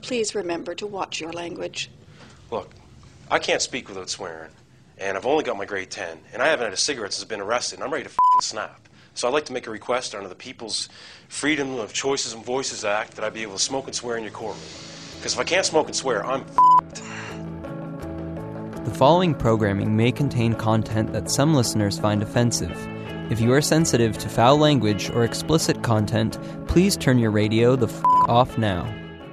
Please remember to watch your language. Look, I can't speak without swearing, and I've only got my grade 10, and I haven't had a cigarette since I've been arrested, and I'm ready to snap. So I'd like to make a request under the People's Freedom of Choices and Voices Act that I be able to smoke and swear in your courtroom. Because if I can't smoke and swear, I'm The following programming may contain content that some listeners find offensive. If you are sensitive to foul language or explicit content, please turn your radio the off now.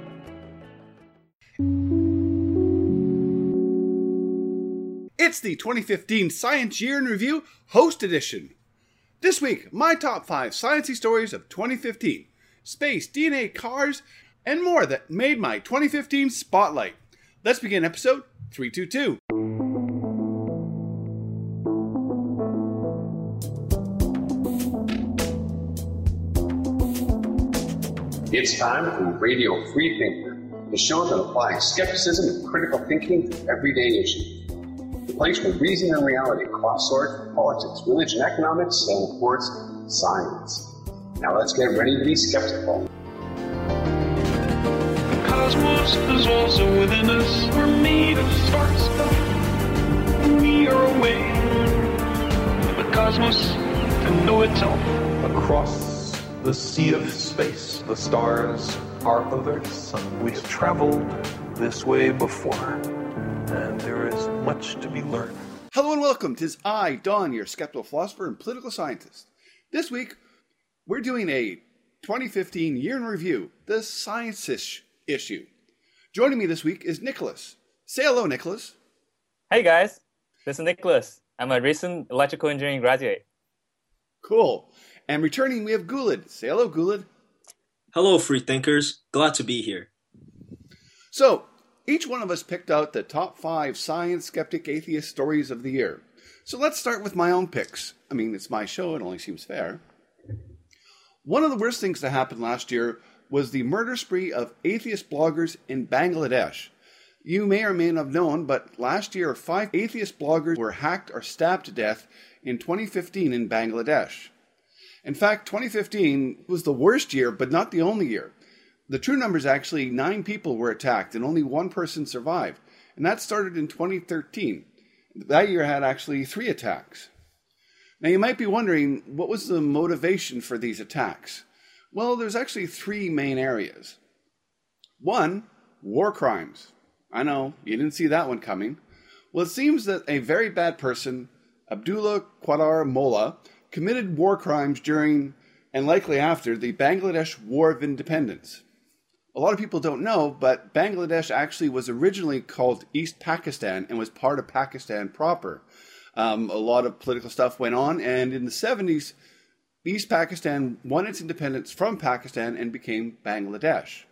It's the 2015 Science Year in Review Host Edition. This week, my top 5 sciencey stories of 2015, space, DNA, cars, and more that made my 2015 spotlight. Let's begin episode 322. It's time for Radio Free Thinker, the show that applies skepticism and critical thinking to everyday issues. The place where reason and reality cross swords with politics, religion, economics, and of course, science. Now let's get ready to be skeptical. The cosmos is also within us. We're made of star stuff. We are a way for the cosmos to know itself. Across the sea of space, the stars are of our sun. We have traveled this way before, and there is much to be learned. Hello and welcome. 'Tis I, Don, your skeptical philosopher and political scientist. This week, we're doing a 2015 year in review, the science-ish issue. Joining me this week is Nicholas. Say hello, Nicholas. Hey guys, this is Nicholas. I'm a recent electrical engineering graduate. Cool. And returning, we have Guled. Say hello, Guled. Hello, free thinkers. Glad to be here. So, each one of us picked out the top 5 science, skeptic, atheist stories of the year. So let's start with my own picks. I mean, it's my show, it only seems fair. One of the worst things that happened last year was the murder spree of atheist bloggers in Bangladesh. You may or may not have known, but last year 5 atheist bloggers were hacked or stabbed to death in 2015 in Bangladesh. In fact, 2015 was the worst year, but not the only year. The true number is actually 9 people were attacked and only 1 person survived. And that started in 2013. That year had actually 3 attacks. Now you might be wondering, what was the motivation for these attacks? Well, there's actually 3 main areas. 1, war crimes. I know, you didn't see that one coming. Well, it seems that a very bad person, Abdullah Qadar Molla, committed war crimes during, and likely after, the Bangladesh War of Independence. A lot of people don't know, but Bangladesh actually was originally called East Pakistan and was part of Pakistan proper. A lot of political stuff went on, and in the 70s, East Pakistan won its independence from Pakistan and became Bangladesh.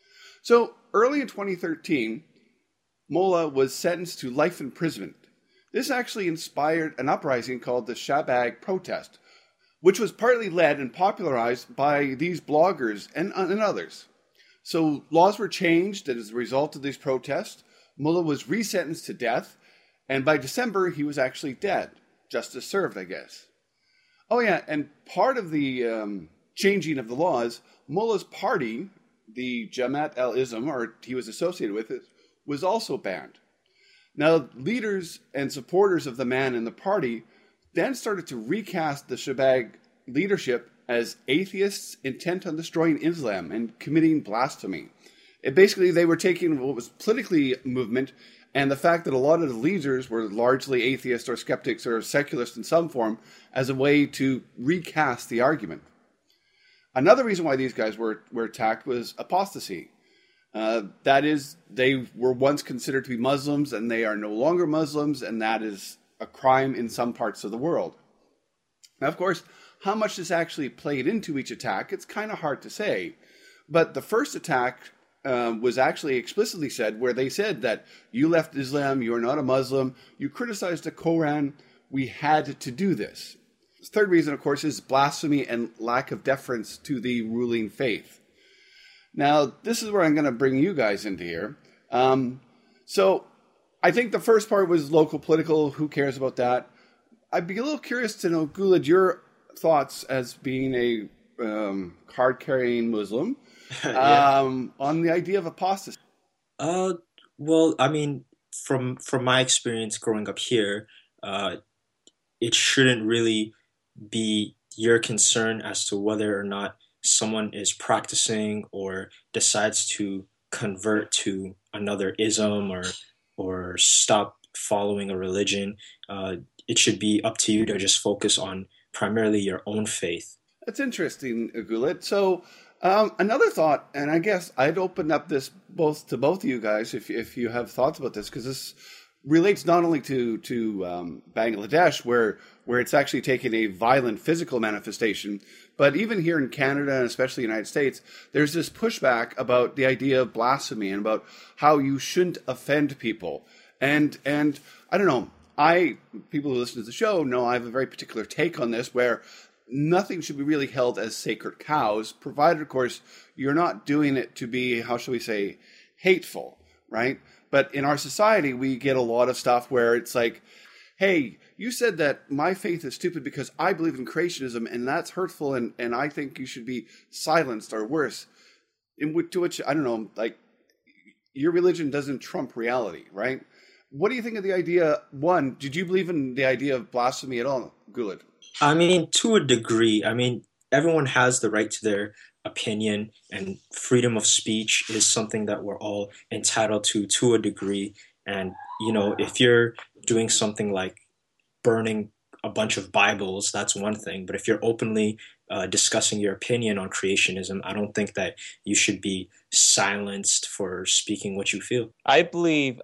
So, early in 2013, Molla was sentenced to life imprisonment. This actually inspired an uprising called the Shahbag Protest, which was partly led and popularized by these bloggers and others. So laws were changed as a result of these protests. Mullah was resentenced to death, and by December he was actually dead. Justice served, I guess. Oh yeah, and part of the changing of the laws, Mullah's party, the Jamaat al-Islam, or he was associated with it, was also banned. Now, leaders and supporters of the man in the party then started to recast the Shahbag leadership as atheists intent on destroying Islam and committing blasphemy. Basically, they were taking what was politically movement and the fact that a lot of the leaders were largely atheists or skeptics or secularists in some form as a way to recast the argument. Another reason why these guys were attacked was apostasy. That is, they were once considered to be Muslims and they are no longer Muslims, and that is a crime in some parts of the world. Now, of course, how much this actually played into each attack, it's kind of hard to say. But the first attack was actually explicitly said, where they said that you left Islam, you are not a Muslim, you criticized the Quran, we had to do this. The third reason, of course, is blasphemy and lack of deference to the ruling faith. Now, this is where I'm going to bring you guys into here. So, I think the first part was local political. Who cares about that? I'd be a little curious to know, Guled, your thoughts as being a card-carrying Muslim on the idea of apostasy. Uh, well, I mean, from my experience growing up here, uh, it shouldn't really be your concern as to whether or not someone is practicing or decides to convert to another ism or stop following a religion. It should be up to you to just focus on primarily your own faith. That's interesting, Gulit. So, another thought, and I guess I'd open up this both of you guys if you have thoughts about this, because this relates not only to Bangladesh, where it's actually taken a violent physical manifestation, but even here in Canada and especially the United States, there's this pushback about the idea of blasphemy and about how you shouldn't offend people. And I don't know, people who listen to the show know I have a very particular take on this, where nothing should be really held as sacred cows, provided, of course, you're not doing it to be, how shall we say, hateful, right? But in our society, we get a lot of stuff where it's like, hey, you said that my faith is stupid because I believe in creationism, and that's hurtful, and I think you should be silenced or worse. To which, I don't know, like, your religion doesn't trump reality, right? What do you think of the idea? One, did you believe in the idea of blasphemy at all, Guled? I mean, to a degree. I mean, everyone has the right to their opinion, and freedom of speech is something that we're all entitled to a degree. And, you know, if you're doing something like burning a bunch of Bibles, that's one thing. But if you're openly discussing your opinion on creationism, I don't think that you should be silenced for speaking what you feel. I believe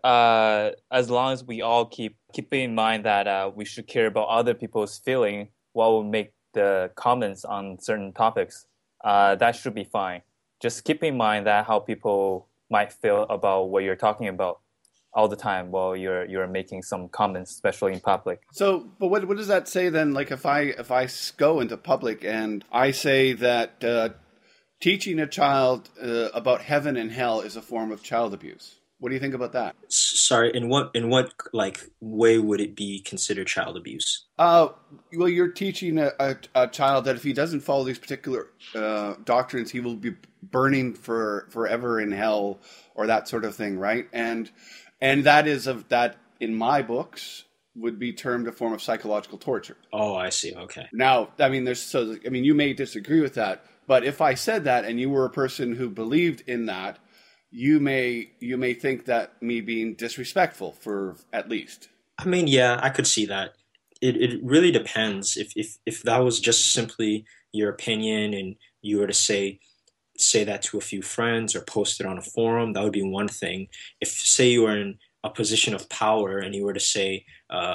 as long as we all keep in mind that we should care about other people's feeling while we make the comments on certain topics, that should be fine. Just keep in mind that how people might feel about what you're talking about all the time while you're making some comments, especially in public. So, but what does that say then? Like, if I go into public and I say that teaching a child about heaven and hell is a form of child abuse, what do you think about that? Sorry, in what like way would it be considered child abuse? Well, you're teaching a child that if he doesn't follow these particular doctrines, he will be burning forever in hell, or that sort of thing, right? And that is that in my books would be termed a form of psychological torture. Oh, I see. Okay. Now, I mean, you may disagree with that, but if I said that and you were a person who believed in that, you may think that me being disrespectful, for at least. I mean, yeah, I could see that. It really depends. If that was just simply your opinion and you were to say that to a few friends or post it on a forum, that would be one thing. If, say, you were in a position of power and you were to say,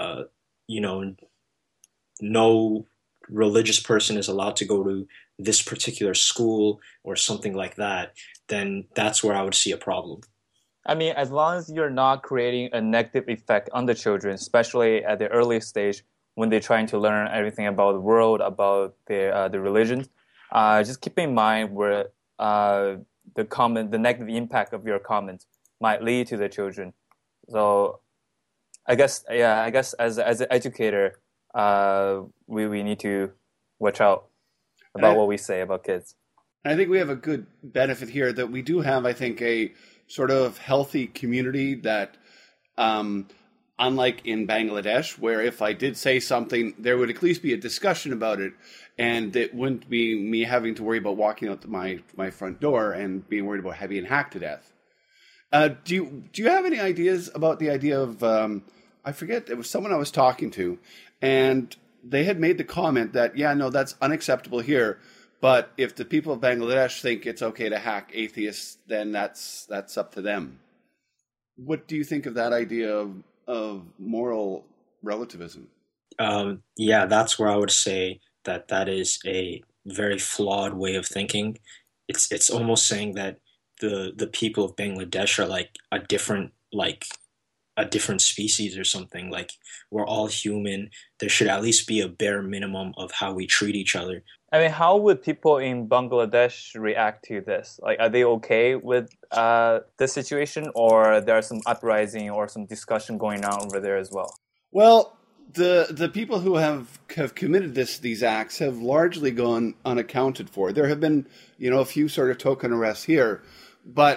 no religious person is allowed to go to this particular school or something like that, then that's where I would see a problem. I mean, as long as you're not creating a negative effect on the children, especially at the early stage when they're trying to learn everything about the world, about the religion, just keep in mind where the negative impact of your comment might lead to the children. So, I guess as an educator, we need to watch out about what we say about kids. And I think we have a good benefit here that we do have, I think, a sort of healthy community that, unlike in Bangladesh, where if I did say something, there would at least be a discussion about it, and it wouldn't be me having to worry about walking out my front door and being worried about being hacked to death. Do you have any ideas about the idea of, I forget, it was someone I was talking to, and they had made the comment that, yeah, no, that's unacceptable here, but if the people of Bangladesh think it's okay to hack atheists, then that's up to them. What do you think of that idea of moral relativism? Yeah, that's where I would say that is a very flawed way of thinking. It's almost saying that the people of Bangladesh are like a different species or something. Like, we're all human. There should at least be a bare minimum of how we treat each other. I mean, how would people in Bangladesh react to this? Like, are they okay with this situation, or there are some uprising or some discussion going on over there as well? Well, the people who have committed these acts have largely gone unaccounted for. There have been, a few sort of token arrests here, but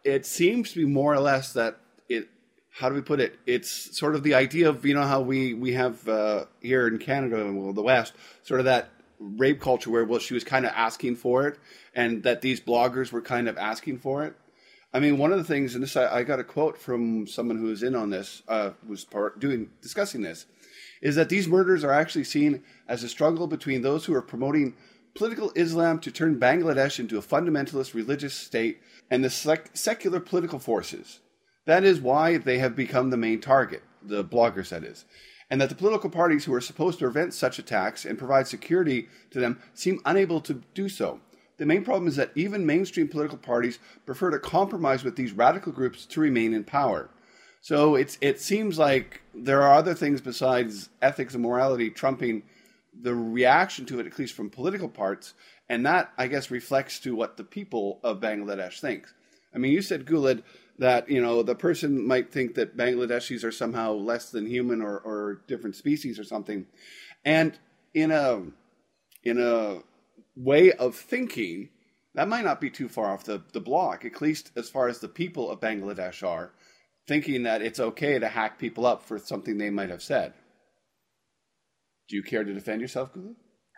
it seems to be more or less that how do we put it? It's sort of the idea of, how we have here in Canada, well, the West, sort of that rape culture where, well, she was kind of asking for it, and that these bloggers were kind of asking for it. I mean, one of the things, and this I got a quote from someone who was in on this, discussing this, is that these murders are actually seen as a struggle between those who are promoting political Islam to turn Bangladesh into a fundamentalist religious state and the secular political forces. That is why they have become the main target, the bloggers that is. And that the political parties who are supposed to prevent such attacks and provide security to them seem unable to do so. The main problem is that even mainstream political parties prefer to compromise with these radical groups to remain in power. So it seems like there are other things besides ethics and morality trumping the reaction to it, at least from political parts, and that, I guess, reflects to what the people of Bangladesh think. I mean, you said, Guled, that, the person might think that Bangladeshis are somehow less than human or different species or something. And in a way of thinking, that might not be too far off the block, at least as far as the people of Bangladesh are, thinking that it's okay to hack people up for something they might have said. Do you care to defend yourself, Gulu?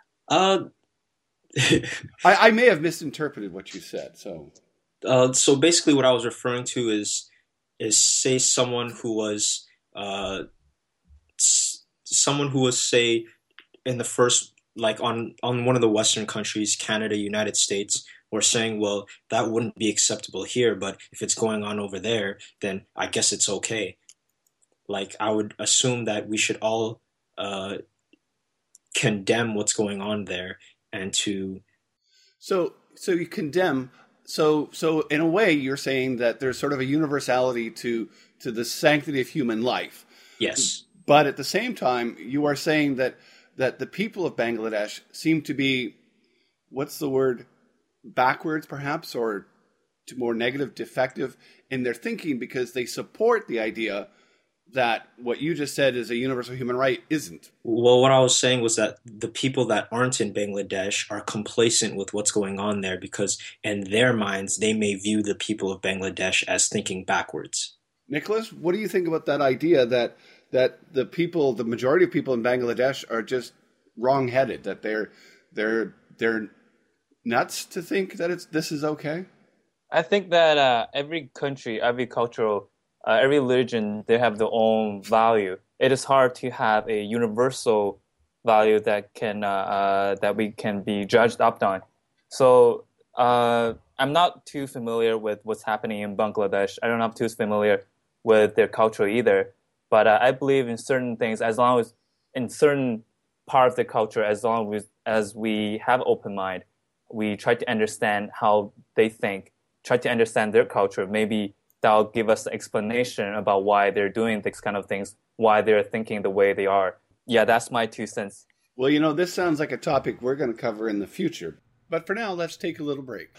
I may have misinterpreted what you said, so... So basically what I was referring to is say someone who was say in the first, like on one of the Western countries, Canada, United States, were saying, well, that wouldn't be acceptable here, but if it's going on over there, then I guess it's okay. Like, I would assume that we should all condemn what's going on there and to... So you condemn... So in a way, you're saying that there's sort of a universality to the sanctity of human life. Yes. But at the same time, you are saying that the people of Bangladesh seem to be, what's the word, backwards perhaps, or to more negative, defective in their thinking because they support the idea that what you just said is a universal human right isn't. Well, what I was saying was that the people that aren't in Bangladesh are complacent with what's going on there because in their minds, they may view the people of Bangladesh as thinking backwards. Nicholas, what do you think about that idea that the majority of people in Bangladesh are just wrong-headed, that they're nuts to think that this is okay? I think that every country, every cultural every religion, they have their own value. It is hard to have a universal value that we can be judged up on. So I'm not too familiar with what's happening in Bangladesh. I'm not too familiar with their culture either. But I believe in certain things, as long as in certain part of the culture, as long as we have open mind, we try to understand how they think, try to understand their culture. Maybe that'll give us an explanation about why they're doing these kind of things, why they're thinking the way they are. Yeah, that's my 2 cents. Well, this sounds like a topic we're going to cover in the future. But for now, let's take a little break.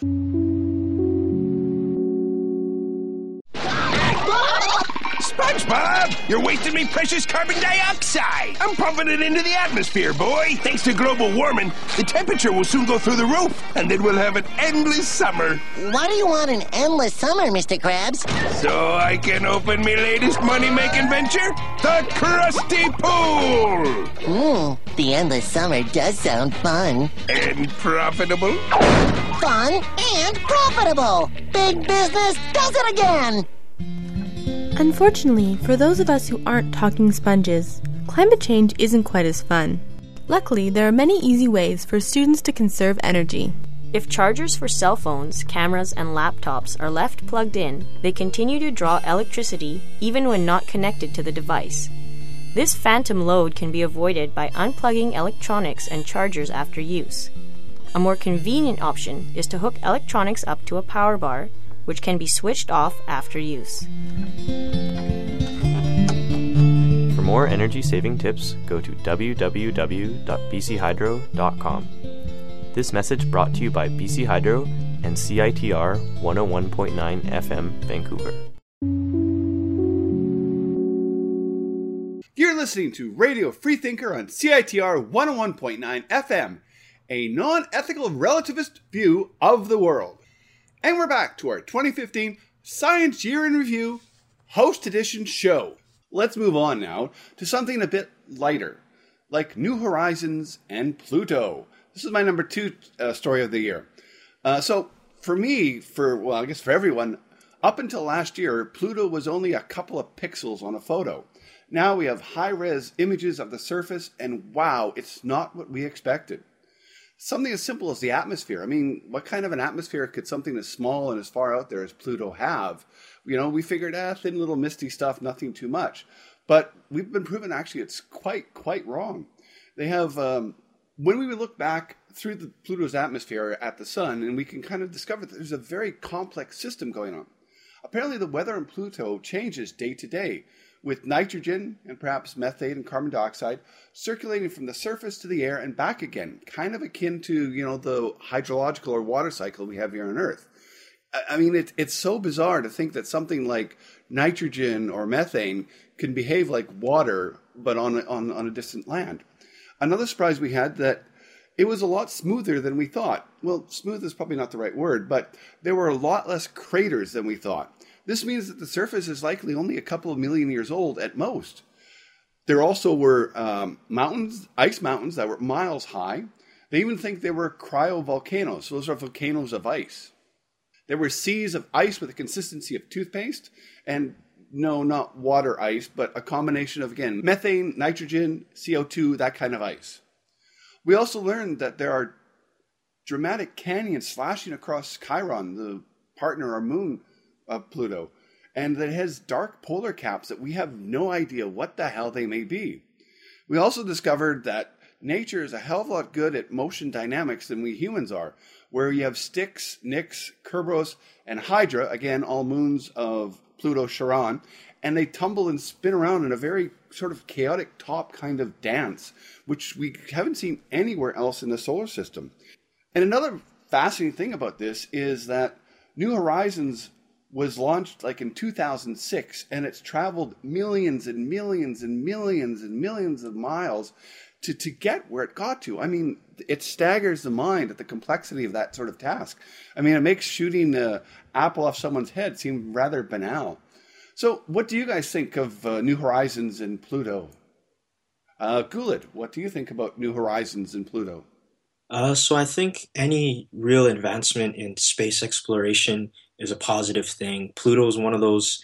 SpongeBob, you're wasting me precious carbon dioxide. I'm pumping it into the atmosphere, boy. Thanks to global warming, the temperature will soon go through the roof, and then we'll have an endless summer. Why do you want an endless summer, Mr. Krabs? So I can open me latest money-making venture, the Krusty Pool. The endless summer does sound fun. And profitable. Fun and profitable. Big business does it again. Unfortunately, for those of us who aren't talking sponges, climate change isn't quite as fun. Luckily, there are many easy ways for students to conserve energy. If chargers for cell phones, cameras, and laptops are left plugged in, they continue to draw electricity even when not connected to the device. This phantom load can be avoided by unplugging electronics and chargers after use. A more convenient option is to hook electronics up to a power bar, which can be switched off after use. For more energy-saving tips, go to www.bchydro.com. This message brought to you by BC Hydro and CITR 101.9 FM, Vancouver. You're listening to Radio Freethinker on CITR 101.9 FM, a non-ethical relativist view of the world. And we're back to our 2015 Science Year in Review, Host Edition Show. Let's move on now to something a bit lighter, like New Horizons and Pluto. This is my number 2 story of the year. So for me, I guess for everyone, up until last year, Pluto was only a couple of pixels on a photo. Now we have high-res images of the surface, and wow, it's not what we expected. Something as simple as the atmosphere. I mean, what kind of an atmosphere could something as small and as far out there as Pluto have? You know, we figured, thin little misty stuff, nothing too much. But we've been proven actually it's quite wrong. They have, when we look back through the Pluto's atmosphere at the sun, and we can kind of discover that there's a very complex system going on. Apparently the weather on Pluto changes day to day, with nitrogen and perhaps methane and carbon dioxide circulating from the surface to the air and back again, kind of akin to, the hydrological or water cycle we have here on Earth. I mean, it's so bizarre to think that something like nitrogen or methane can behave like water, but on a distant land. Another surprise we had that it was a lot smoother than we thought. Well, smooth is probably not the right word, but there were a lot less craters than we thought. This means that the surface is likely only a couple of million years old at most. There also were ice mountains that were miles high. They even think they were cryovolcanoes. So those are volcanoes of ice. There were seas of ice with the consistency of toothpaste. And no, not water ice, but a combination of, again, methane, nitrogen, CO2, that kind of ice. We also learned that there are dramatic canyons slashing across Chiron, the partner or moon of Pluto, and that it has dark polar caps that we have no idea what the hell they may be. We also discovered that nature is a hell of a lot good at motion dynamics than we humans are, where you have Styx, Nix, Kerberos, and Hydra, again, all moons of Pluto Charon, and they tumble and spin around in a very sort of chaotic top kind of dance, which we haven't seen anywhere else in the solar system. And another fascinating thing about this is that New Horizons was launched like in 2006, and it's traveled millions and millions and millions and millions of miles to get where it got to. I mean, it staggers the mind at the complexity of that sort of task. I mean, it makes shooting an apple off someone's head seem rather banal. So what do you guys think of New Horizons and Pluto? Guled, what do you think about New Horizons and Pluto? So I think any real advancement in space exploration is a positive thing. Pluto is one of those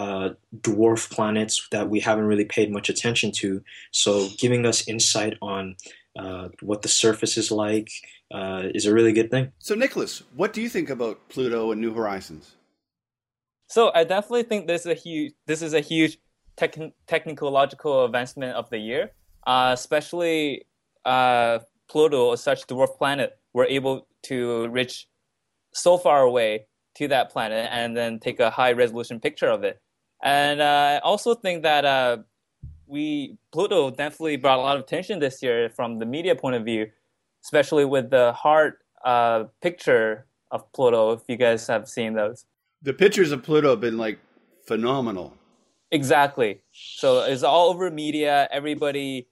dwarf planets that we haven't really paid much attention to. So giving us insight on what the surface is like is a really good thing. So Nicholas, what do you think about Pluto and New Horizons? So I definitely think this is a huge technological advancement of the year, especially Pluto, such dwarf planet, we're able to reach so far away to that planet and then take a high resolution picture of it. And I also think that Pluto definitely brought a lot of attention this year from the media point of view, especially with the heart picture of Pluto, if you guys have seen those. The pictures of Pluto have been like phenomenal. Exactly. So it's all over media. Everybody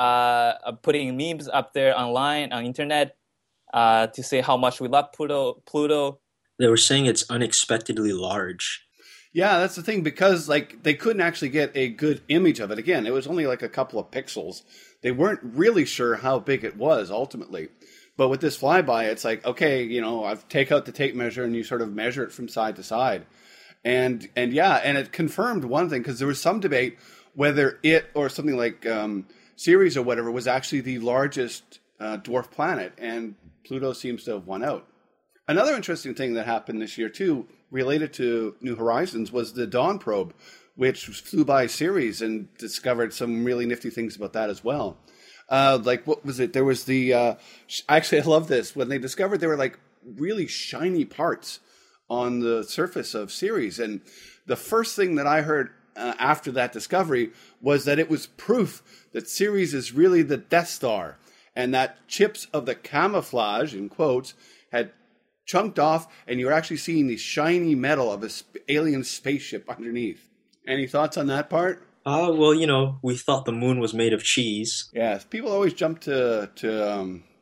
putting memes up there online, on internet, to say how much we love Pluto. They were saying it's unexpectedly large. Yeah, that's the thing, because like they couldn't actually get a good image of it. Again, it was only like a couple of pixels. They weren't really sure how big it was ultimately. But with this flyby, it's like, okay, I've take out the tape measure and you sort of measure it from side to side. And it confirmed one thing, because there was some debate whether it or something like Ceres or whatever was actually the largest dwarf planet, and Pluto seems to have won out. Another interesting thing that happened this year too, related to New Horizons, was the Dawn probe, which flew by Ceres and discovered some really nifty things about that as well. Like, what was it? There was actually, I love this. When they discovered there were like really shiny parts on the surface of Ceres. And the first thing that I heard after that discovery was that it was proof that Ceres is really the Death Star, and that chips of the camouflage, in quotes, had chunked off, and you're actually seeing the shiny metal of an alien spaceship underneath. Any thoughts on that part? Well, we thought the moon was made of cheese. Yeah, people always jump to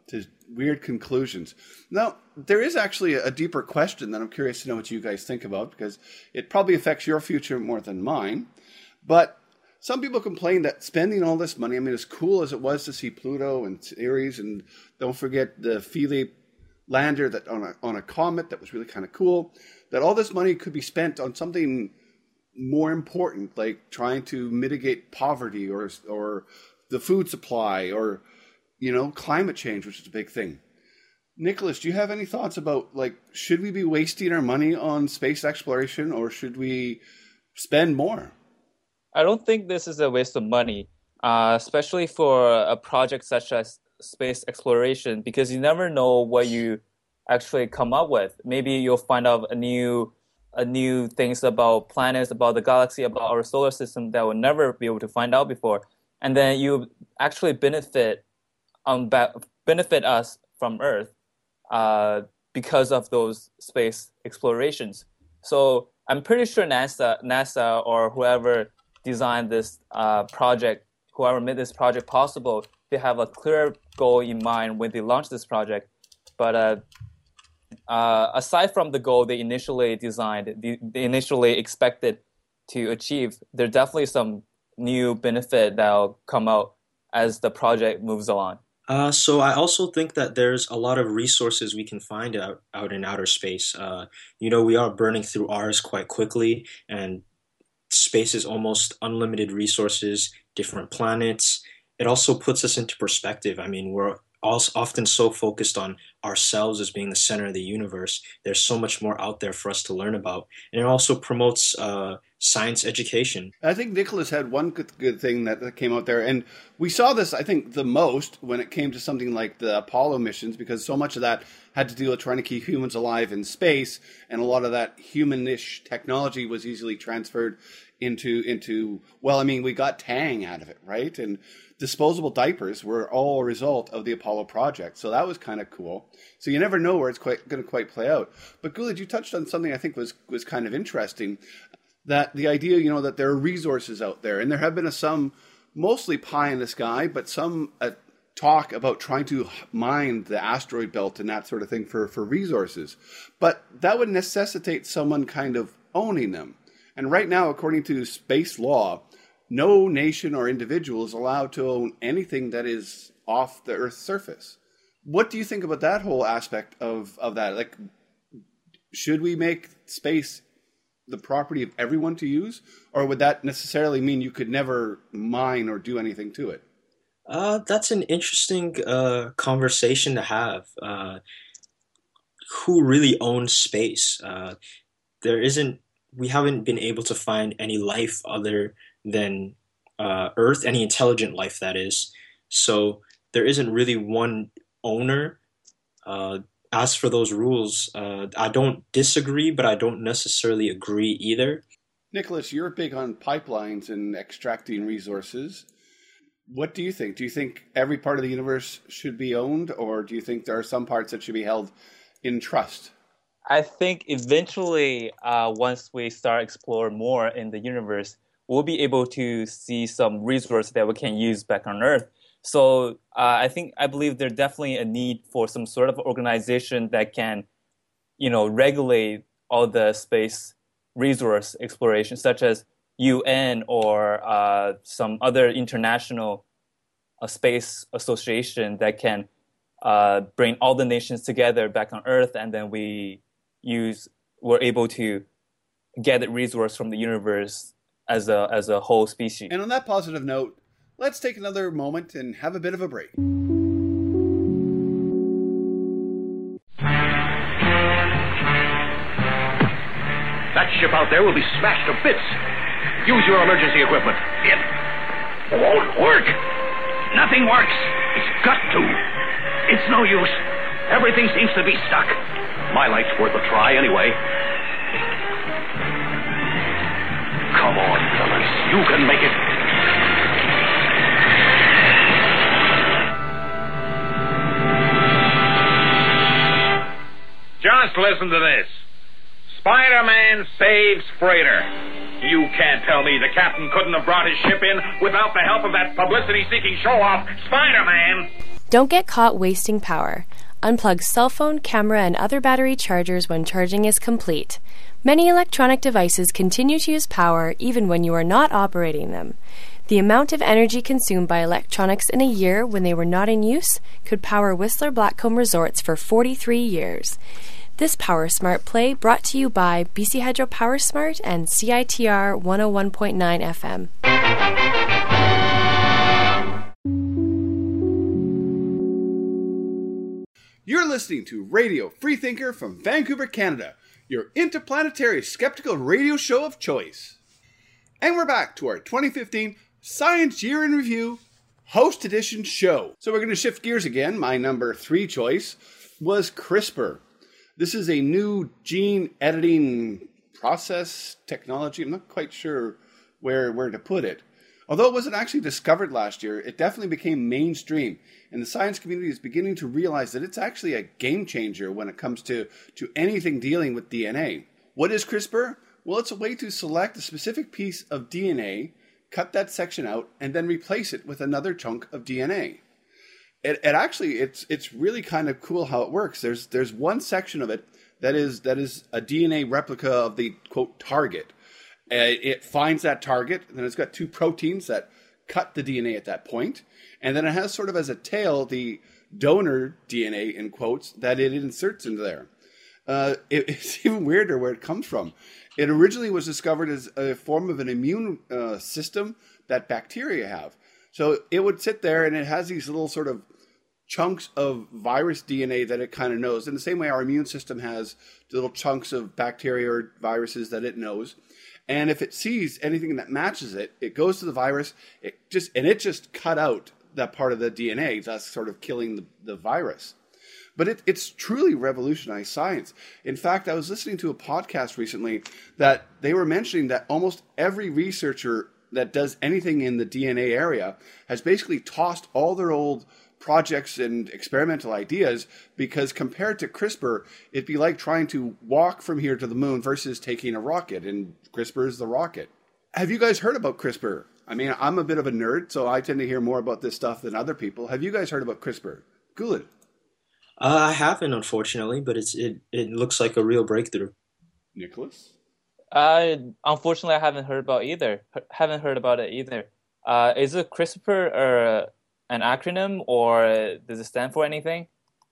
weird conclusions. Now, there is actually a deeper question that I'm curious to know what you guys think about, because it probably affects your future more than mine. But some people complain that spending all this money, I mean, as cool as it was to see Pluto and Ceres, and don't forget the Philae lander that on a comet that was really kind of cool, that all this money could be spent on something more important, like trying to mitigate poverty or the food supply, or climate change, which is a big thing. Nicholas, do you have any thoughts about, like, should we be wasting our money on space exploration, or should we spend more? I don't think this is a waste of money, especially for a project such as space exploration, because you never know what you actually come up with. Maybe you'll find out a new things about planets, about the galaxy, about our solar system that we'll never be able to find out before. And then you actually benefit us from Earth because of those space explorations. So I'm pretty sure NASA or whoever designed this project, whoever made this project possible, they have a clear goal in mind when they launch this project. But aside from the goal they initially designed, they initially expected to achieve, there definitely some new benefit that will come out as the project moves along. So I also think that there's a lot of resources we can find out in outer space. We are burning through ours quite quickly, and space is almost unlimited resources, different planets. It also puts us into perspective. I mean, we're often so focused on ourselves as being the center of the universe. There's so much more out there for us to learn about. And it also promotes science education. I think Nicholas had one good thing that came out there. And we saw this, I think, the most when it came to something like the Apollo missions, because so much of that had to deal with trying to keep humans alive in space. And a lot of that humanish technology was easily transferred into well, I mean, we got Tang out of it, right? And disposable diapers were all a result of the Apollo project. So that was kind of cool. So you never know where it's going to quite play out. But Guled, you touched on something I think was kind of interesting, that the idea, that there are resources out there. And there have been some, mostly pie in the sky, but some talk about trying to mine the asteroid belt and that sort of thing for resources. But that would necessitate someone kind of owning them. And right now, according to space law, no nation or individual is allowed to own anything that is off the Earth's surface. What do you think about that whole aspect of that? Like, should we make space the property of everyone to use? Or would that necessarily mean you could never mine or do anything to it? That's an interesting conversation to have. Who really owns space? We haven't been able to find any life other than Earth, any intelligent life, that is. So there isn't really one owner. As for those rules, I don't disagree, but I don't necessarily agree either. Nicholas, you're big on pipelines and extracting resources. What do you think? Do you think every part of the universe should be owned, or do you think there are some parts that should be held in trust? I think eventually, once we start exploring more in the universe, we'll be able to see some resources that we can use back on Earth. So I believe there's definitely a need for some sort of organization that can, regulate all the space resource exploration, such as UN or some other international space association that can bring all the nations together back on Earth, and then we're able to get the resource from the universe as a whole species. And on that positive note, let's take another moment and have a bit of a break. That ship out there will be smashed to bits. Use your emergency equipment. It won't work. Nothing works. It's got to. It's no use. Everything seems to be stuck. My light's worth a try anyway. Come on, fellas. You can make it. Just listen to this. Spider-Man saves freighter. You can't tell me the captain couldn't have brought his ship in without the help of that publicity-seeking show-off, Spider-Man. Don't get caught wasting power. Unplug cell phone, camera, and other battery chargers when charging is complete. Many electronic devices continue to use power even when you are not operating them. The amount of energy consumed by electronics in a year when they were not in use could power Whistler Blackcomb Resorts for 43 years. This Power Smart play brought to you by BC Hydro Power Smart and CITR 101.9 FM. You're listening to Radio Freethinker from Vancouver, Canada, your interplanetary skeptical radio show of choice. And we're back to our 2015 Science Year in Review Host Edition show. So we're going to shift gears again. My number 3 choice was CRISPR. This is a new gene editing process technology. I'm not quite sure where to put it. Although it wasn't actually discovered last year, it definitely became mainstream. And the science community is beginning to realize that it's actually a game changer when it comes to anything dealing with DNA. What is CRISPR? Well, it's a way to select a specific piece of DNA, cut that section out, and then replace it with another chunk of DNA. It's really kind of cool how it works. There's one section of it that is a DNA replica of the, quote, target. It finds that target, and then it's got 2 proteins that cut the DNA at that point, and then it has sort of as a tail the donor DNA, in quotes, that it inserts into there. It's even weirder where it comes from. It originally was discovered as a form of an immune system that bacteria have. So it would sit there, and it has these little sort of chunks of virus DNA that it kind of knows. In the same way our immune system has little chunks of bacteria or viruses that it knows. And if it sees anything that matches it, it goes to the virus, it just cut out that part of the DNA, thus sort of killing the virus. But it's truly revolutionized science. In fact, I was listening to a podcast recently that they were mentioning that almost every researcher that does anything in the DNA area has basically tossed all their old projects and experimental ideas, because compared to CRISPR, it'd be like trying to walk from here to the moon versus taking a rocket, and CRISPR is the rocket. Have you guys heard about CRISPR? I mean, I'm a bit of a nerd, so I tend to hear more about this stuff than other people. Have you guys heard about CRISPR? Good. I haven't, unfortunately, but it looks like a real breakthrough. Nicholas? Unfortunately, I haven't heard about it either. Is it CRISPR an acronym, or does it stand for anything?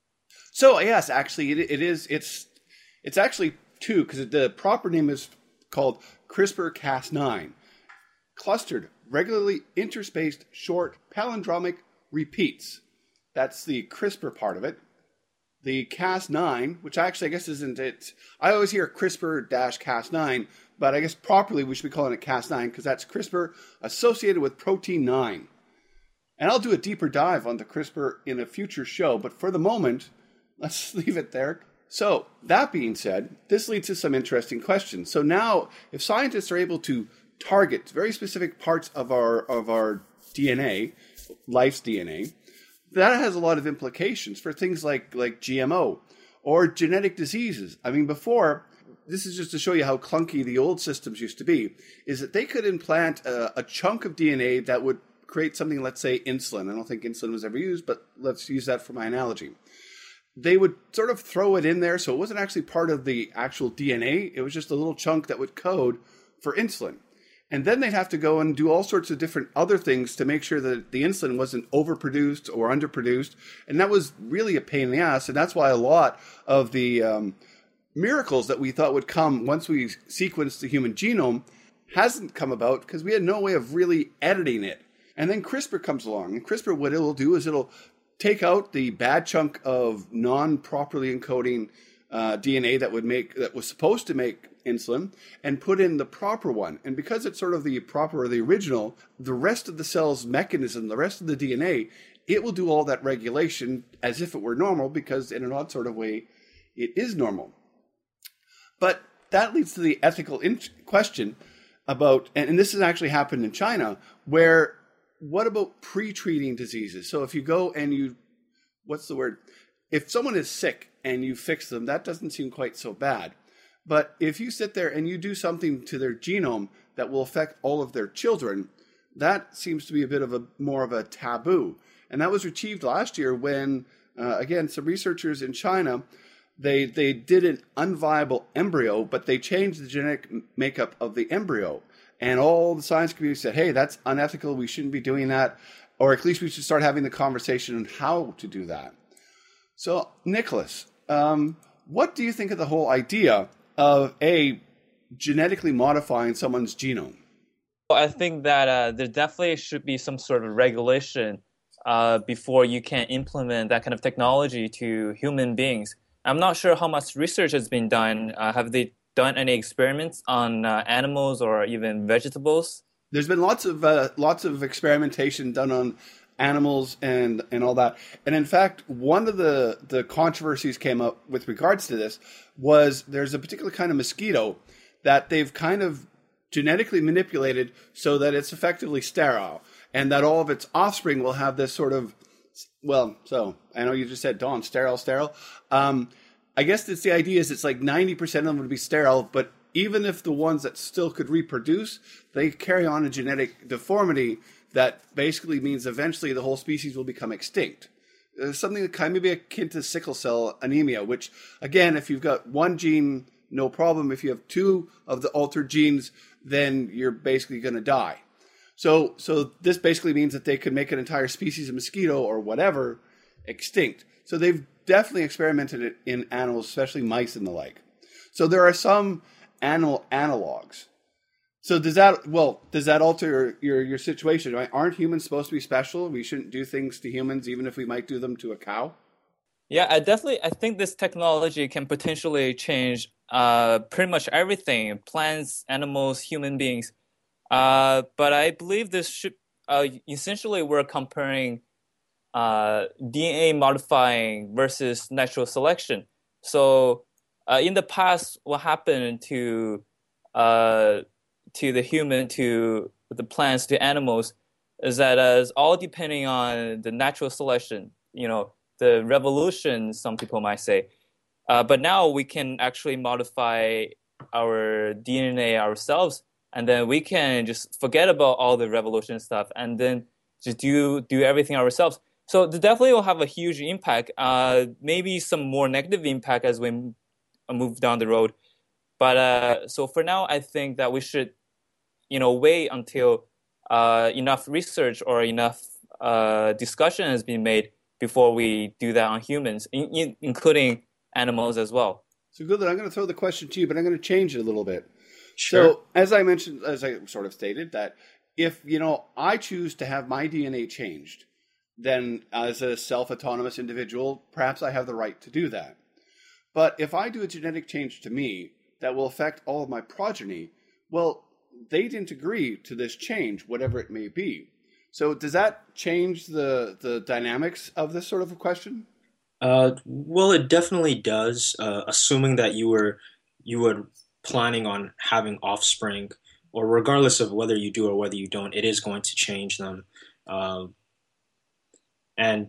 So yes, actually, it is. It's actually 2, because the proper name is called CRISPR-Cas9, clustered, regularly interspaced, short, palindromic repeats. That's the CRISPR part of it. The Cas9, which actually I guess isn't it. I always hear CRISPR-Cas9, but I guess properly we should be calling it Cas9 because that's CRISPR associated with protein 9. And I'll do a deeper dive on the CRISPR in a future show, but for the moment, let's leave it there. So, that being said, this leads to some interesting questions. So now, if scientists are able to target very specific parts of our DNA, life's DNA, that has a lot of implications for things like GMO or genetic diseases. I mean, before, this is just to show you how clunky the old systems used to be, is that they could implant a chunk of DNA that would create something, let's say insulin. I don't think insulin was ever used, but let's use that for my analogy. They would sort of throw it in there, so it wasn't actually part of the actual DNA. It was just a little chunk that would code for insulin. And then they'd have to go and do all sorts of different other things to make sure that the insulin wasn't overproduced or underproduced. And that was really a pain in the ass. And that's why a lot of the miracles that we thought would come once we sequenced the human genome hasn't come about, because we had no way of really editing it. And then CRISPR comes along. And CRISPR, what it'll do is it'll take out the bad chunk of non-properly encoding DNA that was supposed to make insulin, and put in the proper one. And because it's sort of the proper or the original, the rest of the cell's mechanism, the rest of the DNA, it will do all that regulation as if it were normal, because in an odd sort of way, it is normal. But that leads to the ethical question about, and this has actually happened in China, where what about pre-treating diseases? So if you go and if someone is sick and you fix them, that doesn't seem quite so bad. But if you sit there and you do something to their genome that will affect all of their children, that seems to be a bit of more of a taboo. And that was achieved last year when, again, some researchers in China, they did an unviable embryo, but they changed the genetic makeup of the embryo. And all the science community said, hey, that's unethical. We shouldn't be doing that. Or at least we should start having the conversation on how to do that. So, Nicholas, what do you think of the whole idea of, genetically modifying someone's genome? Well, I think that there definitely should be some sort of regulation before you can implement that kind of technology to human beings. I'm not sure how much research has been done. Have they done any experiments on animals or even vegetables? There's been lots of experimentation done on animals and all that. And in fact, one of the controversies came up with regards to this was there's a particular kind of mosquito that they've kind of genetically manipulated so that it's effectively sterile, and that all of its offspring will have this sort of, so I know you just said, Dawn, sterile. I guess the idea is it's like 90% of them would be sterile, but even if the ones that still could reproduce, they carry on a genetic deformity that basically means eventually the whole species will become extinct. Something that kind of maybe akin to sickle cell anemia, which, again, if you've got one gene, no problem. If you have two of the altered genes, then you're basically going to die. So this basically means that they could make an entire species of mosquito or whatever extinct. So they've definitely experimented it in animals, especially mice and the like. So there are some animal analogs. So does that alter your situation? Aren't humans supposed to be special? We shouldn't do things to humans, even if we might do them to a cow? Yeah, I think this technology can potentially change pretty much everything: plants, animals, human beings. But I believe this should essentially we're comparing DNA modifying versus natural selection. So in the past, what happened to the human, to the plants, to animals, is that it's all depending on the natural selection. The revolution, some people might say. But now we can actually modify our DNA ourselves, and then we can just forget about all the revolution stuff and then just do everything ourselves. So it definitely will have a huge impact, maybe some more negative impact as we move down the road. But so for now, I think that we should, wait until enough research or enough discussion has been made before we do that on humans, including animals as well. So good. I'm going to throw the question to you, but I'm going to change it a little bit. Sure. So as I mentioned, as I sort of stated, that if, I choose to have my DNA changed, then as a self-autonomous individual, perhaps I have the right to do that. But if I do a genetic change to me that will affect all of my progeny, well, they didn't agree to this change, whatever it may be. So does that change the dynamics of this sort of a question? Well, it definitely does. Assuming that you were planning on having offspring, or regardless of whether you do or whether you don't, it is going to change them. And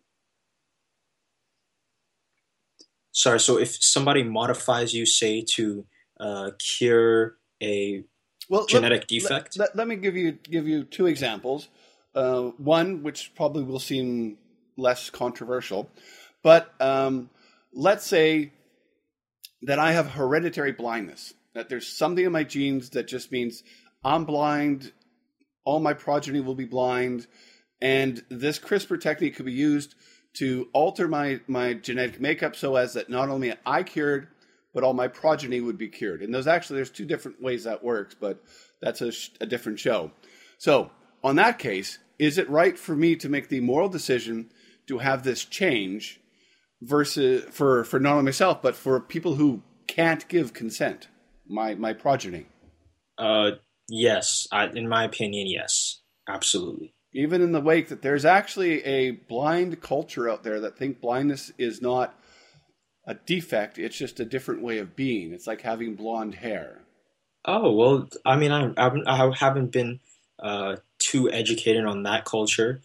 sorry, so if somebody modifies you, say, to cure a genetic defect? Let me give you two examples. One, which probably will seem less controversial, but let's say that I have hereditary blindness, that there's something in my genes that just means I'm blind, all my progeny will be blind, and this CRISPR technique could be used to alter my genetic makeup so as that not only I cured, but all my progeny would be cured. And there's two different ways that works, but that's a different show. So on that case, is it right for me to make the moral decision to have this change versus for not only myself, but for people who can't give consent, my progeny? Yes. In my opinion, yes. Absolutely. Even in the wake that there's actually a blind culture out there that think blindness is not a defect, it's just a different way of being. It's like having blonde hair. Oh, well, I mean, I haven't been too educated on that culture.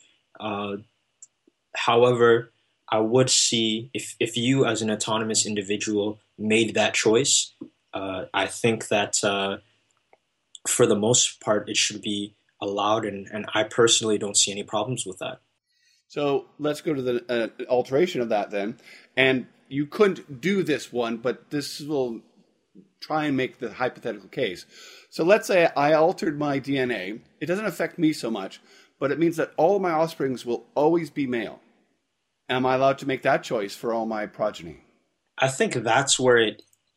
However, I would see if you as an autonomous individual made that choice, I think that for the most part it should be allowed, and I personally don't see any problems with that. So let's go to the alteration of that then. And you couldn't do this one, but this will try and make the hypothetical case. So let's say I altered my DNA. It doesn't affect me so much, but it means that all of my offsprings will always be male. Am I allowed to make that choice for all my progeny? I think that's where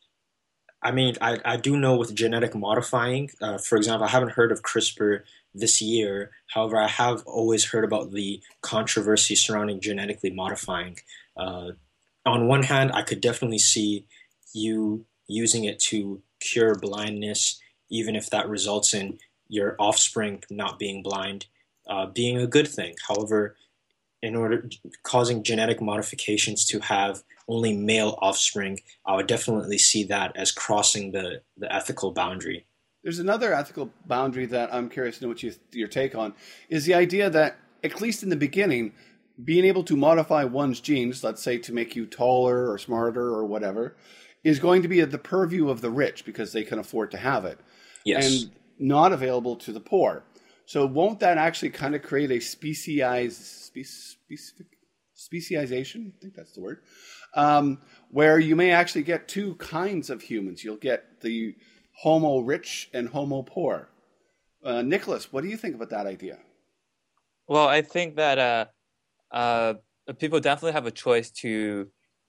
I do know with genetic modifying, for example, I haven't heard of CRISPR this year. However, I have always heard about the controversy surrounding genetically modifying. On one hand, I could definitely see you using it to cure blindness, even if that results in your offspring not being blind, being a good thing. However, causing genetic modifications to have only male offspring, I would definitely see that as crossing the ethical boundary. There's another ethical boundary that I'm curious to know what your take on, is the idea that, at least in the beginning, being able to modify one's genes, let's say to make you taller or smarter or whatever, is going to be at the purview of the rich because they can afford to have it. Yes. And not available to the poor. So won't that actually kind of create a specialization? I think that's the word. Where you may actually get two kinds of humans. You'll get the Homo rich and Homo poor. Nicholas, what do you think about that idea? Well, I think that people definitely have a choice to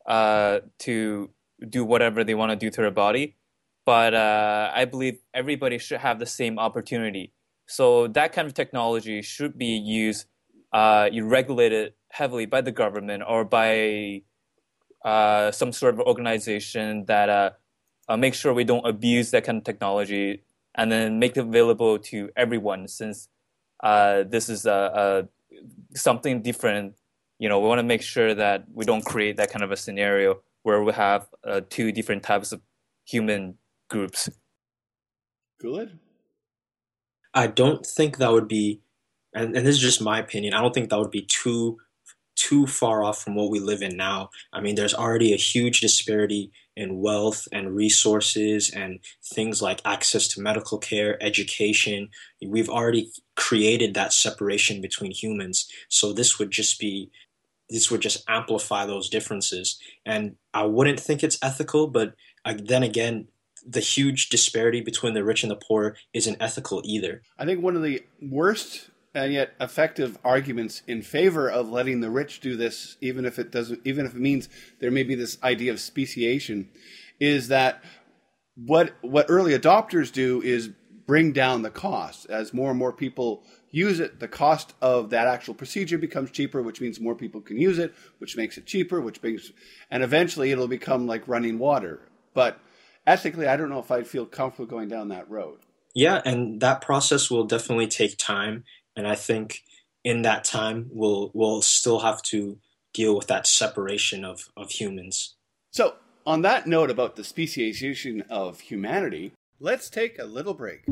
do whatever they want to do to their body, but I believe everybody should have the same opportunity. So that kind of technology should be used, regulated heavily by the government or by some sort of organization that make sure we don't abuse that kind of technology, and then make it available to everyone. Since this is something different, we want to make sure that we don't create that kind of a scenario where we have two different types of human groups. Good. I don't think that would be, and this is just my opinion, I don't think that would be too far off from what we live in now. I mean, there's already a huge disparity in wealth and resources and things like access to medical care, education. We've already created that separation between humans. So this would just amplify those differences. And I wouldn't think it's ethical, but then again, the huge disparity between the rich and the poor isn't ethical either. I think one of the worst and yet effective arguments in favor of letting the rich do this, even if it means there may be this idea of speciation, is that what early adopters do is bring down the cost. As more and more people use it, the cost of that actual procedure becomes cheaper, which means more people can use it, which makes it cheaper, and eventually it'll become like running water. But ethically, I don't know if I'd feel comfortable going down that road. Yeah, and that process will definitely take time. And I think in that time, we'll still have to deal with that separation of humans. So, on that note about the speciation of humanity, let's take a little break.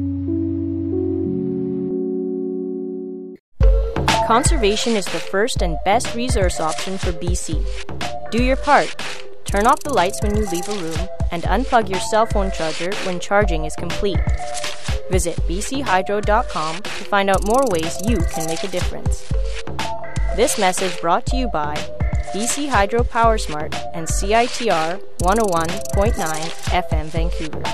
Conservation is the first and best resource option for BC. Do your part. Turn off the lights when you leave a room and unplug your cell phone charger when charging is complete. Visit bchydro.com to find out more ways you can make a difference. This message brought to you by BC Hydro PowerSmart and CITR 101.9 FM Vancouver.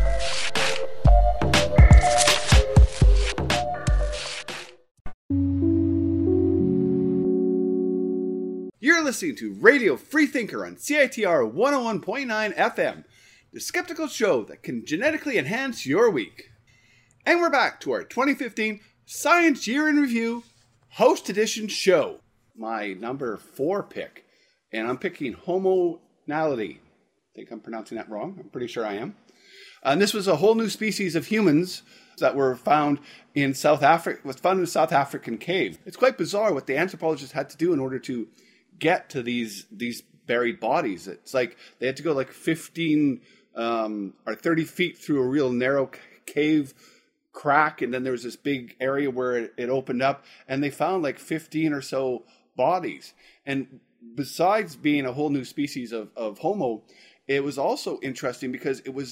You're listening to Radio Freethinker on CITR 101.9 FM, the skeptical show that can genetically enhance your week. And we're back to our 2015 Science Year in Review Host Edition show. My number 4 pick, and I'm picking Homonality. I think I'm pronouncing that wrong. I'm pretty sure I am. And this was a whole new species of humans that were found in South Africa, was found in a South African cave. It's quite bizarre what the anthropologists had to do in order to get to these buried bodies. It's like they had to go like 15 or 30 feet through a real narrow cave crack, and then there was this big area where it opened up, and they found like 15 or so bodies. And besides being a whole new species of Homo, it was also interesting because it was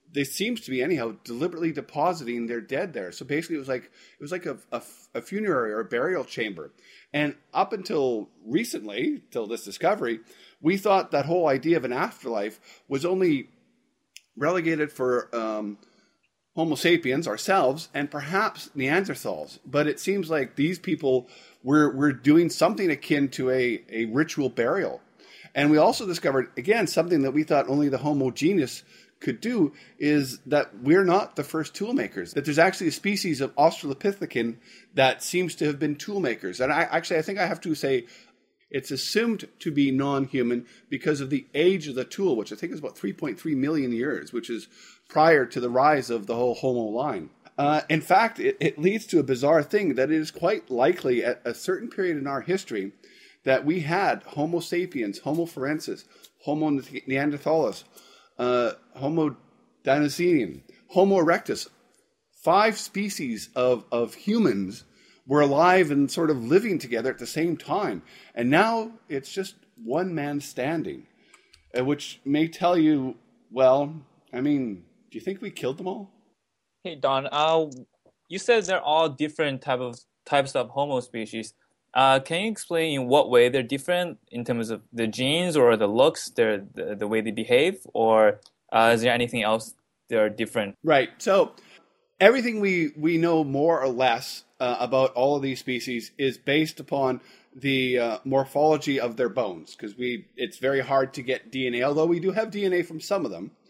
they seems to be anyhow deliberately depositing their dead there. So basically, it was like a funerary or a burial chamber. And up until recently, till this discovery, we thought that whole idea of an afterlife was only relegated for Homo sapiens, ourselves, and perhaps Neanderthals. But it seems like these people were doing something akin to a ritual burial. And we also discovered, again, something that we thought only the Homo genus could do, is that we're not the first tool makers, that there's actually a species of Australopithecine that seems to have been tool makers. And I think I have to say it's assumed to be non-human because of the age of the tool, which I think is about 3.3 million years, which is prior to the rise of the whole Homo line. In fact, it leads to a bizarre thing, that it is quite likely at a certain period in our history that we had Homo sapiens, Homo forensis, Homo neanderthalis, Homo denisenian, Homo erectus. 5 species of humans were alive and sort of living together at the same time. And now it's just one man standing, which may tell you, well, I mean, do you think we killed them all? Hey, Don, you said they're all different types of Homo species. Can you explain in what way they're different in terms of the genes or the looks, the way they behave, or is there anything else they're different? Right. So everything we know more or less about all of these species is based upon the morphology of their bones, because it's very hard to get DNA, although we do have DNA from some of them.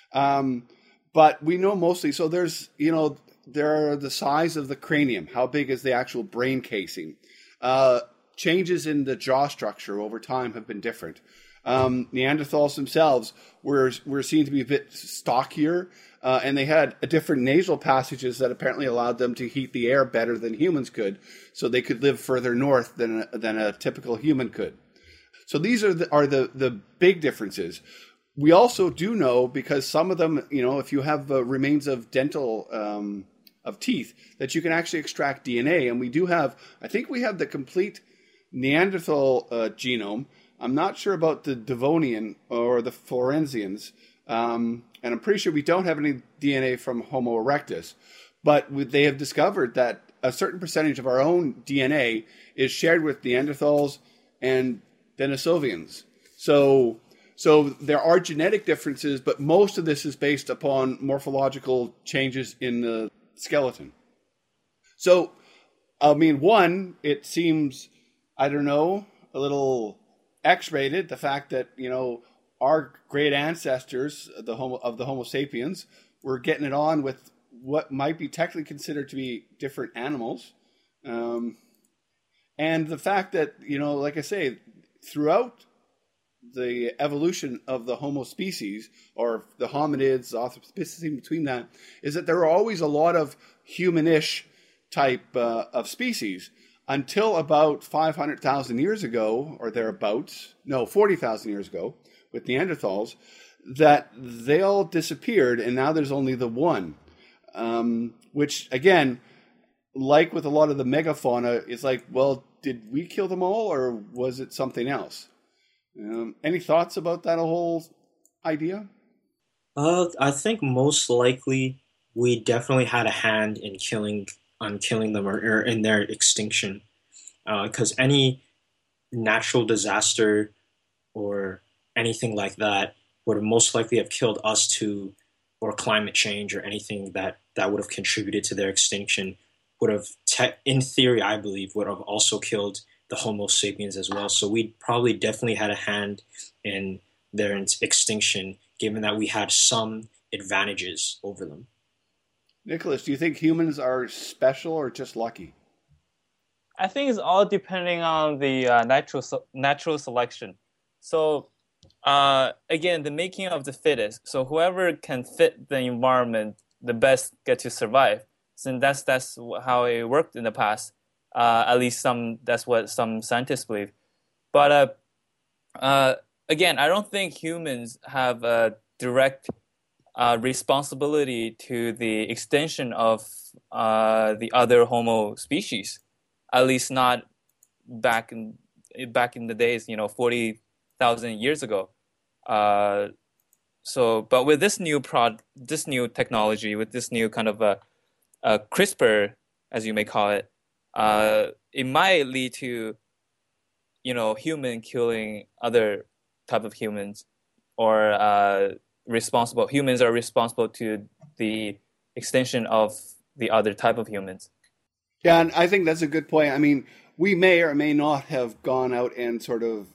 But we know mostly, so there are the size of the cranium, how big is the actual brain casing. Changes in the jaw structure over time have been different. Neanderthals themselves were seen to be a bit stockier, and they had different nasal passages that apparently allowed them to heat the air better than humans could, so they could live further north than a typical human could. So these are the big differences. We also do know, because some of them, if you have remains of dental of teeth, that you can actually extract DNA, and we do have. I think we have the complete Neanderthal genome. I'm not sure about the Devonian or the Florenzians, and I'm pretty sure we don't have any DNA from Homo erectus. But they have discovered that a certain percentage of our own DNA is shared with Neanderthals and Denisovians. So there are genetic differences, but most of this is based upon morphological changes in the skeleton. So, I mean, one, it seems, I don't know, a little X-rated, the fact that, our great ancestors, the Homo sapiens, were getting it on with what might be technically considered to be different animals. And the fact that, like I say, throughout the evolution of the Homo species, or the hominids, the Australopithecine between that, is that there are always a lot of humanish type of species until about 500,000 years ago, or thereabouts, 40,000 years ago, with Neanderthals, that they all disappeared, and now there's only the one. Which, again, like with a lot of the megafauna, is like, well, did we kill them all, or was it something else? Any thoughts about that whole idea? I think most likely we definitely had a hand in killing them or in their extinction, because any natural disaster or anything like that would have most likely have killed us too, or climate change or anything that would have contributed to their extinction would have, in theory, I believe, would have also killed the Homo sapiens as well. So we probably definitely had a hand in their extinction, given that we had some advantages over them. Nicholas, do you think humans are special or just lucky? I think it's all depending on the natural selection. So, again, the making of the fittest. So whoever can fit the environment the best get to survive. So that's how it worked in the past. At least that's what some scientists believe. But again, I don't think humans have a direct responsibility to the extinction of the other Homo species. At least not back in the days, 40,000 years ago. But with this new technology, with this new kind of CRISPR, as you may call it, it might lead to, human killing other type of humans, or humans are responsible to the extinction of the other type of humans. Yeah, and I think that's a good point. I mean, we may or may not have gone out and sort of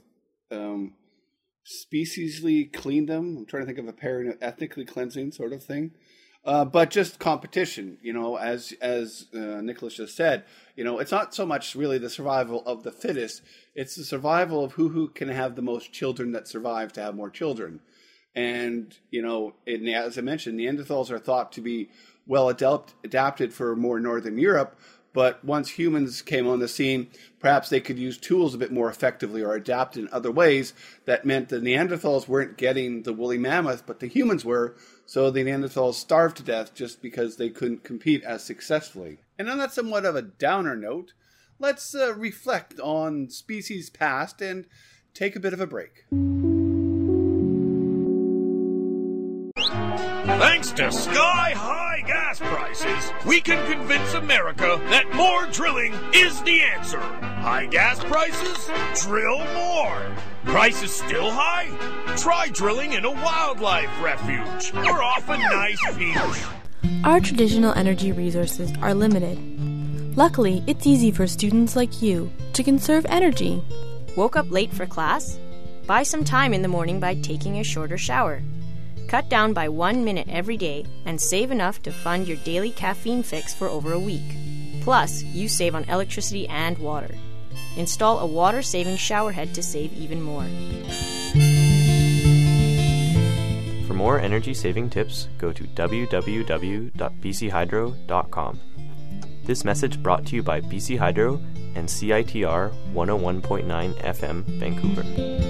speciesly cleaned them. I'm trying to think of a pair, ethnically cleansing sort of thing. But just competition, as Nicholas just said, it's not so much really the survival of the fittest. It's the survival of who can have the most children that survive to have more children. And, as I mentioned, Neanderthals are thought to be well adapted for more Northern Europe. But once humans came on the scene, perhaps they could use tools a bit more effectively or adapt in other ways. That meant the Neanderthals weren't getting the woolly mammoth, but the humans were. So the Neanderthals starved to death just because they couldn't compete as successfully. And on that somewhat of a downer note, let's reflect on species past and take a bit of a break. Thanks to sky-high gas prices, we can convince America that more drilling is the answer. High gas prices? Drill more. Prices still high? Try drilling in a wildlife refuge or off a nice beach. Our traditional energy resources are limited. Luckily, it's easy for students like you to conserve energy. Woke up late for class? Buy some time in the morning by taking a shorter shower. Cut down by 1 minute every day and save enough to fund your daily caffeine fix for over a week. Plus, you save on electricity and water. Install a water-saving shower head to save even more. For more energy-saving tips, go to www.bchydro.com. This message brought to you by BC Hydro and CITR 101.9 FM, Vancouver.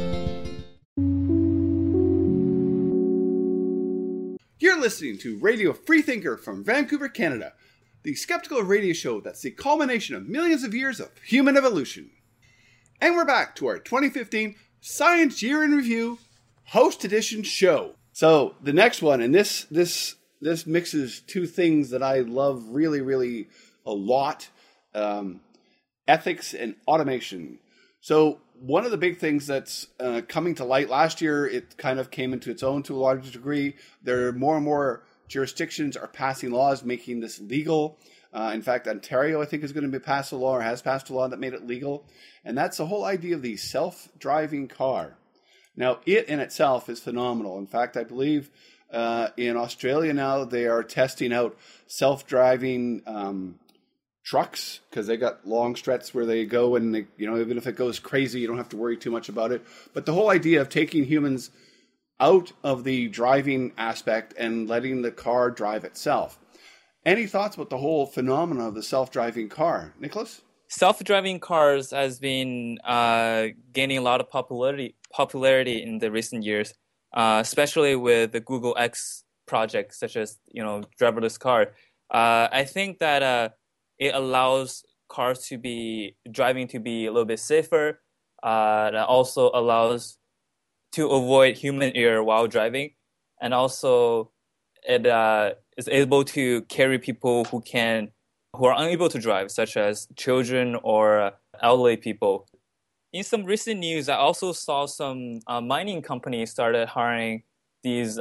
You're listening to Radio Freethinker from Vancouver, Canada, the skeptical radio show that's the culmination of millions of years of human evolution. And we're back to our 2015 Science Year in Review Host Edition show. So the next one, and this mixes two things that I love really, really a lot, ethics and automation. So one of the big things that's coming to light last year, it kind of came into its own to a large degree. There are more and more jurisdictions are passing laws making this legal. In fact, Ontario, I think, is going to pass a law or has passed a law that made it legal. And that's the whole idea of the self-driving car. Now, it in itself is phenomenal. In fact, I believe in Australia now they are testing out self-driving trucks, because they got long stretches where they go and they, even if it goes crazy, you don't have to worry too much about it. But the whole idea of taking humans out of the driving aspect and letting the car drive itself. Any thoughts about the whole phenomenon of the self-driving car, Nicholas? Self-driving cars has been gaining a lot of popularity in the recent years, especially with the Google X project, such as driverless car. I think that it allows driving to be a little bit safer. It also allows to avoid human error while driving, and also it is able to carry people who are unable to drive, such as children or elderly people. In some recent news, I also saw some mining companies started hiring these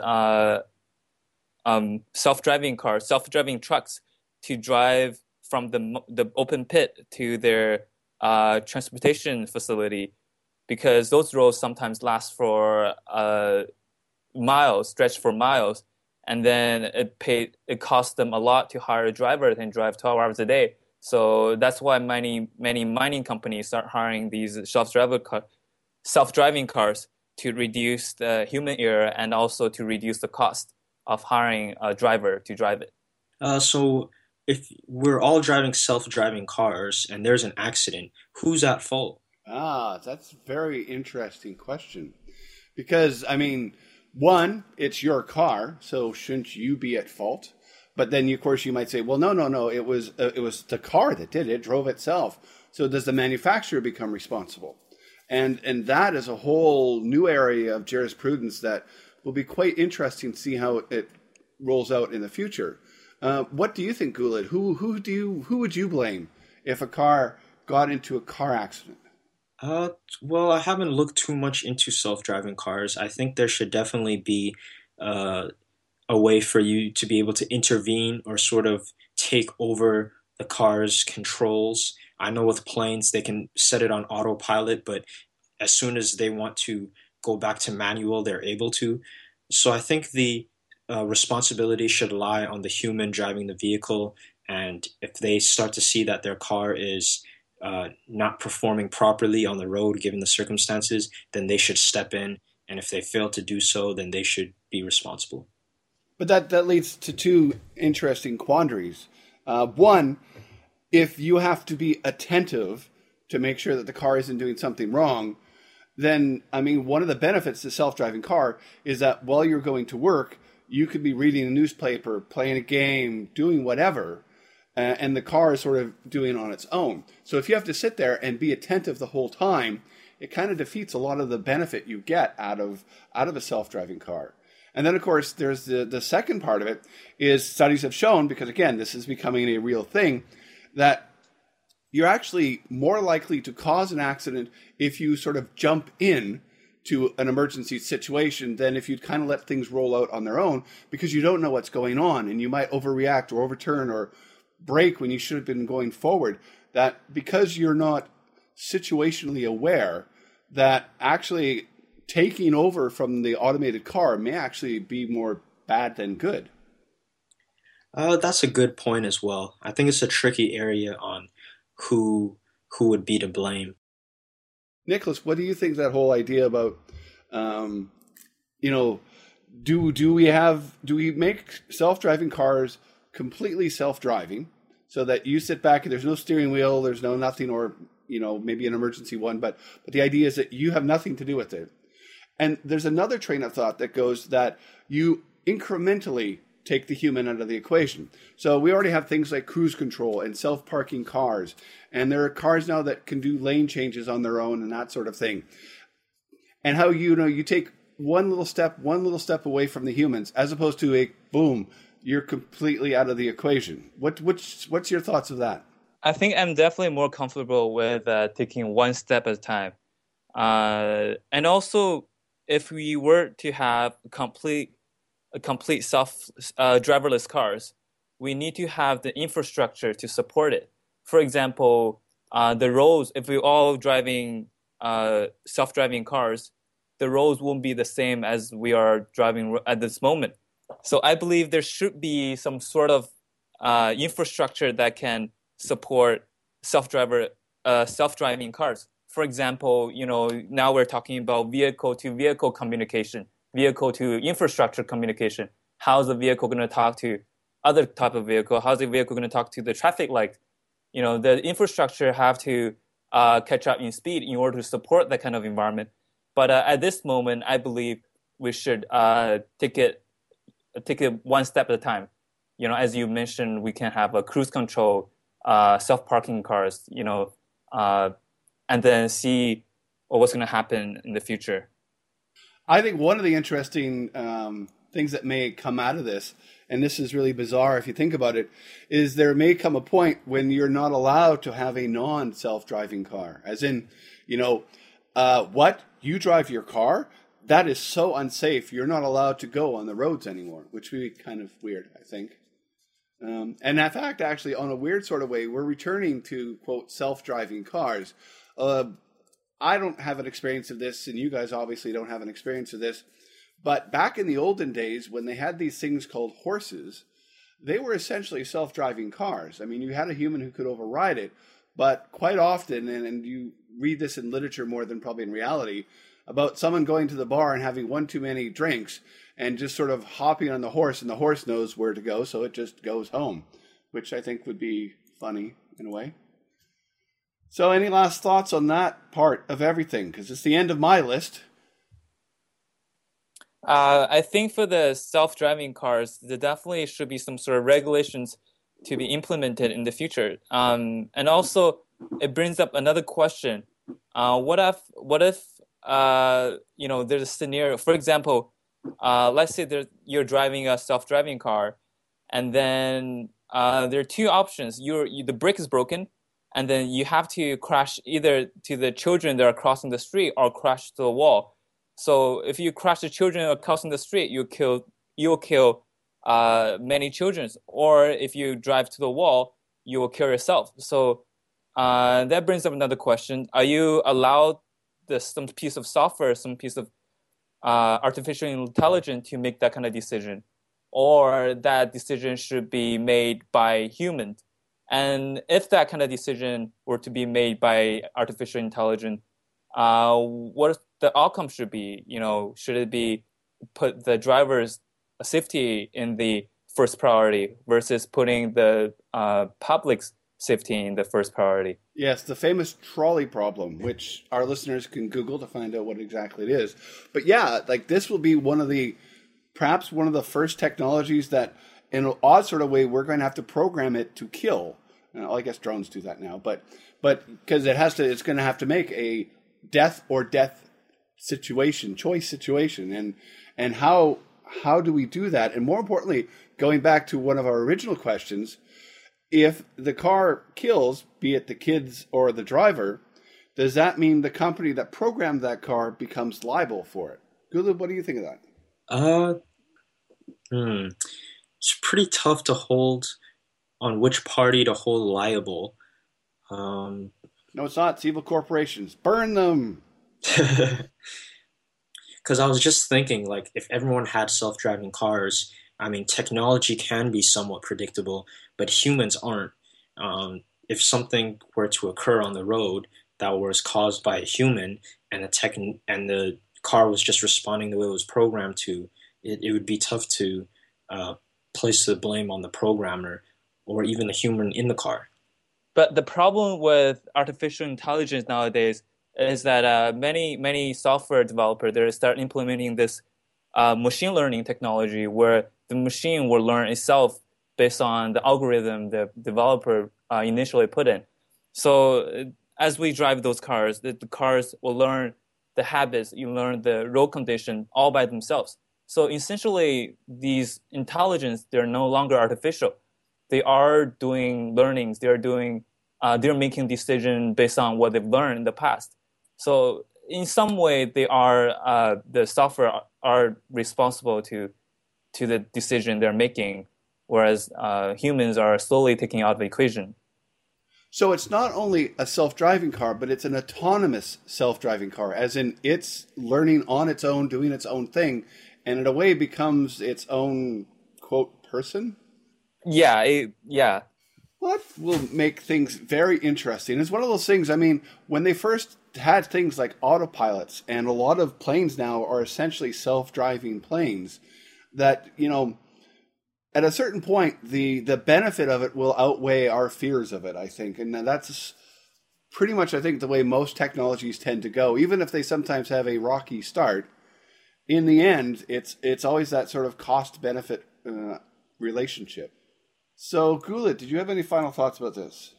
self-driving cars, self-driving trucks to drive from the open pit to their transportation facility, because those roads sometimes last for miles, stretch for miles, and then it costs them a lot to hire a driver and drive 12 hours a day. So that's why many mining companies start hiring these self-driving cars to reduce the human error and also to reduce the cost of hiring a driver to drive it. So if we're all driving self-driving cars and there's an accident, who's at fault? That's a very interesting question. Because, one, it's your car, so shouldn't you be at fault? But then, of course, you might say, well, no, it was the car that did it. It drove itself. So does the manufacturer become responsible? And that is a whole new area of jurisprudence that will be quite interesting to see how it rolls out in the future. What do you think, Guled? Who would you blame if a car got into a car accident? Well, I haven't looked too much into self-driving cars. I think there should definitely be a way for you to be able to intervene or sort of take over the car's controls. I know with planes, they can set it on autopilot, but as soon as they want to go back to manual, they're able to. So I think the responsibility should lie on the human driving the vehicle. And if they start to see that their car is not performing properly on the road, given the circumstances, then they should step in. And if they fail to do so, then they should be responsible. But that leads to two interesting quandaries. One, if you have to be attentive to make sure that the car isn't doing something wrong, then, I mean, one of the benefits to self-driving car is that while you're going to work, you could be reading a newspaper, playing a game, doing whatever, and the car is sort of doing it on its own. So if you have to sit there and be attentive the whole time, it kind of defeats a lot of the benefit you get out of a self-driving car. And then, of course, there's the second part of it is studies have shown, because, again, this is becoming a real thing, that you're actually more likely to cause an accident if you sort of jump in to an emergency situation than if you'd kind of let things roll out on their own, because you don't know what's going on and you might overreact or overturn or brake when you should have been going forward. That because you're not situationally aware, that actually taking over from the automated car may actually be more bad than good. That's a good point as well. I think it's a tricky area on who would be to blame. Nicholas, what do you think that whole idea about, do we make self-driving cars completely self-driving so that you sit back and there's no steering wheel, there's no nothing, or, maybe an emergency one, but the idea is that you have nothing to do with it. And there's another train of thought that goes that you incrementally take the human out of the equation. So we already have things like cruise control and self-parking cars. And there are cars now that can do lane changes on their own and that sort of thing. And how, you take one little step away from the humans, as opposed to a boom, you're completely out of the equation. What's your thoughts of that? I think I'm definitely more comfortable with taking one step at a time. And also, if we were to have complete driverless cars, we need to have the infrastructure to support it. For example, the roads, if we're all driving self-driving cars, the roads won't be the same as we are driving at this moment. So I believe there should be some sort of infrastructure that can support self-driving cars. For example, now we're talking about vehicle-to-vehicle communication, vehicle-to-infrastructure communication. How's the vehicle going to talk to other type of vehicle? How's the vehicle going to talk to the traffic light? The infrastructure have to catch up in speed in order to support that kind of environment. But at this moment, I believe we should take it one step at a time. As you mentioned, we can have a cruise control, self-parking cars, and then see what's going to happen in the future. I think one of the interesting things that may come out of this, and this is really bizarre if you think about it, is there may come a point when you're not allowed to have a non-self-driving car. As in, what? You drive your car? That is so unsafe. You're not allowed to go on the roads anymore, which would be kind of weird, I think. And in fact, actually, on a weird sort of way, we're returning to, quote, self-driving cars. I don't have an experience of this, and you guys obviously don't have an experience of this. But back in the olden days, when they had these things called horses, they were essentially self-driving cars. I mean, you had a human who could override it, but quite often, and you read this in literature more than probably in reality, about someone going to the bar and having one too many drinks and just sort of hopping on the horse, and the horse knows where to go, so it just goes home, which I think would be funny in a way. So any last thoughts on that part of everything? Because it's the end of my list. I think for the self-driving cars, there definitely should be some sort of regulations to be implemented in the future. And also, it brings up another question. What if there's a scenario, for example, let's say you're driving a self-driving car, and then there are two options. The brake is broken, and then you have to crash either to the children that are crossing the street or crash to the wall. So if you crash the children crossing the street, you'll kill many children. Or if you drive to the wall, you will kill yourself. So that brings up another question. Are you allowed some piece of software, some piece of artificial intelligence to make that kind of decision? Or that decision should be made by humans? And if that kind of decision were to be made by artificial intelligence, what the outcome should be? Should it be put the driver's safety in the first priority versus putting the public's safety in the first priority? Yes, the famous trolley problem, which our listeners can Google to find out what exactly it is. But yeah, this will be perhaps one of the first technologies that, in an odd sort of way, we're going to have to program it to kill. I guess drones do that now, but because it's going to have to make a death choice situation, and how do we do that? And more importantly, going back to one of our original questions, if the car kills, be it the kids or the driver, does that mean the company that programmed that car becomes liable for it? Guled, what do you think of that? It's pretty tough to hold on which party to hold liable. No, it's not. It's evil corporations. Burn them. Because I was just thinking, if everyone had self-driving cars, technology can be somewhat predictable, but humans aren't. If something were to occur on the road that was caused by a human, and the car was just responding the way it was programmed to, it would be tough to place the blame on the programmer or even the human in the car. But the problem with artificial intelligence nowadays is that many software developers, they start implementing this machine learning technology where the machine will learn itself based on the algorithm the developer initially put in. So as we drive those cars, the cars will learn the habits, you learn the road condition all by themselves. So essentially, these intelligence, they're no longer artificial. They are doing learnings. They're making decisions based on what they've learned in the past. So in some way, the software are responsible to the decision they're making, whereas humans are slowly taking out the equation. So it's not only a self-driving car, but it's an autonomous self-driving car, as in it's learning on its own, doing its own thing, and in a way becomes its own, quote, person? Yeah. Well, that will make things very interesting. It's one of those things, when they first had things like autopilots, and a lot of planes now are essentially self-driving planes, that, at a certain point, the benefit of it will outweigh our fears of it, I think. And that's pretty much, I think, the way most technologies tend to go. Even if they sometimes have a rocky start, in the end, it's always that sort of cost-benefit relationship. So, Guled, did you have any final thoughts about this?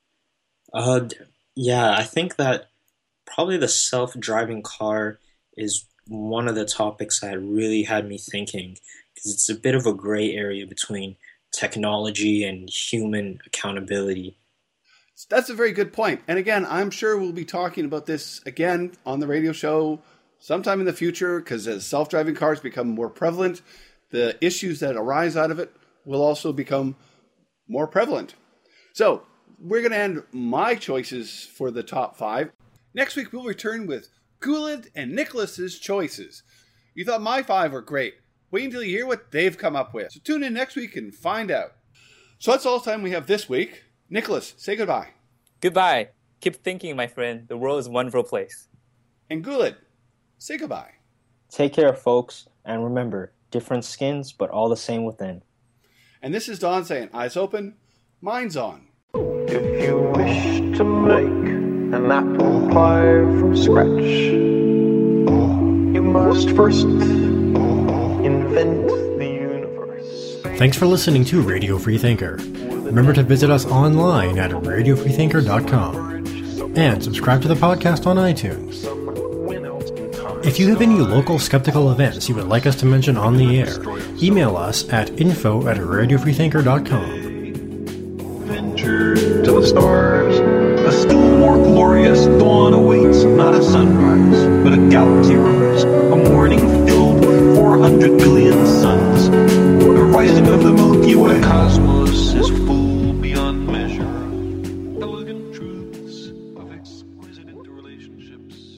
Yeah, I think that probably the self-driving car is one of the topics that really had me thinking, because it's a bit of a gray area between technology and human accountability. That's a very good point. And again, I'm sure we'll be talking about this again on the radio show sometime in the future, because as self-driving cars become more prevalent, the issues that arise out of it will also become more prevalent. So we're going to end my choices for the top 5. Next week, we'll return with Guled and Nicholas's choices. You thought my 5 were great. Wait until you hear what they've come up with. So tune in next week and find out. So that's all the time we have this week. Nicholas, say goodbye. Goodbye. Keep thinking, my friend. The world is a wonderful place. And Guled, say goodbye. Take care, folks. And remember, different skins, but all the same within. And this is Don saying, eyes open, minds on. If you wish to make an apple pie from scratch, you must first invent the universe. Thanks for listening to Radio Free Thinker. Remember to visit us online at radiofreethinker.com and subscribe to the podcast on iTunes. If you have any local skeptical events you would like us to mention on the air, email us at info@radiofreethinker.com. Venture to the stars. A still more glorious dawn awaits, not a sunrise, but a galaxy rise. A morning filled with 400 billion suns. The rising of the Milky Way. The cosmos is full beyond measure. Elegant truth.